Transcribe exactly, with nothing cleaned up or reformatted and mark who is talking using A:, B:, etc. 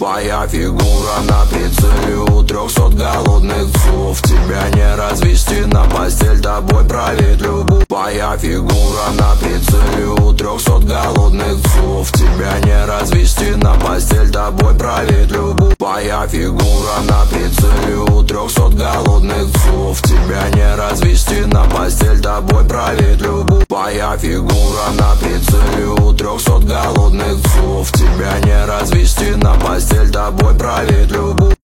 A: Твоя фигура на прицеле у трехсот голодных псов. Тебя не развести на постель, тобой правит любовь. Твоя фигура на прицеле у трехсот голодных псов. Тебя не развести на постель, тобой правит любовь. Твоя фигура на прицеле у трехсот голодных псов. Тебя не развести на постель, тобой правит любовь. Твоя фигура на прицеле у трехсот голодных псов. Тебя не развести на постель, тобой правит любовь.